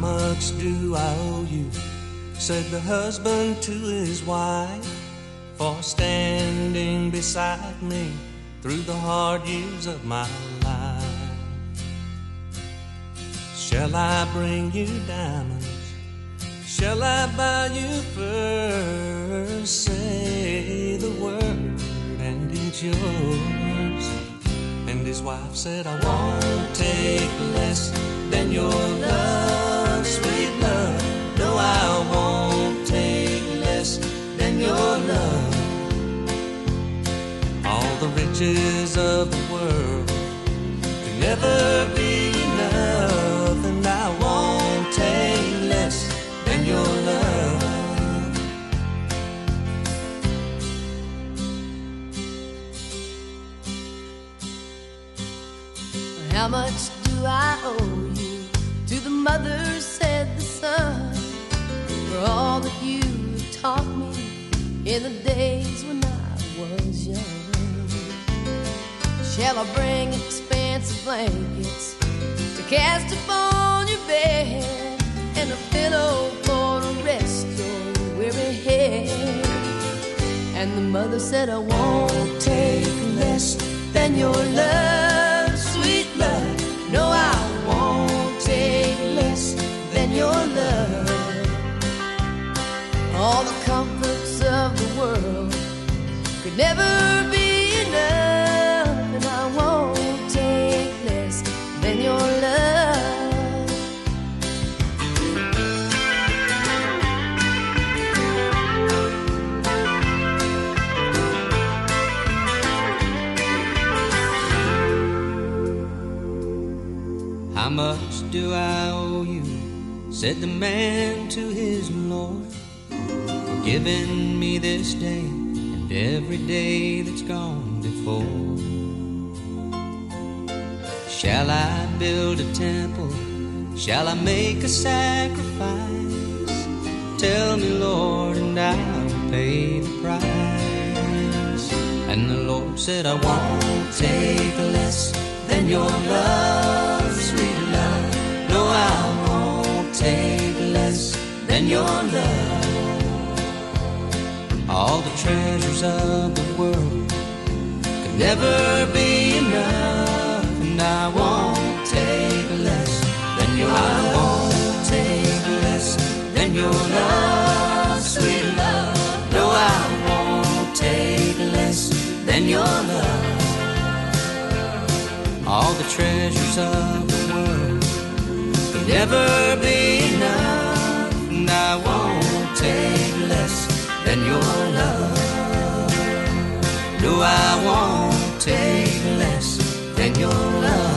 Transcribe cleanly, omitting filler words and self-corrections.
much do I owe you? Said the husband to his wife, for standing beside me through the hard years of my life. Shall I bring you diamonds? Shall I buy you furs? Say the word and it's yours. And his wife said, I won't take less than your love, sweet love. No, I won't take less than your love. All the riches of the world can never be enough, and I won't take less than your love. How much do I owe you? To the mother said the son, for all that you taught me in the days when I was young. Shall I bring expensive blankets to cast upon your bed, and a pillow for to rest your weary head? And the mother said, I won't take less than your love, sweet love. No, I won't take less than your love. All the comforts of the world could never be enough, and I won't take less than your love. How much do I owe you? Said the man to his Lord, for giving me this day and every day that's gone before. Shall I build a temple? Shall I make a sacrifice? Tell me, Lord, and I'll pay the price. And the Lord said, I won't take less than your love, sweet love. No, I won't take less than your love. All the treasures of the world could never be enough, and I won't take less than your love. I won't take less than your love, sweet love. No, I won't take less than your love. All the treasures of the world can never be enough, and I won't take less than your love. No, I won't take less than your love.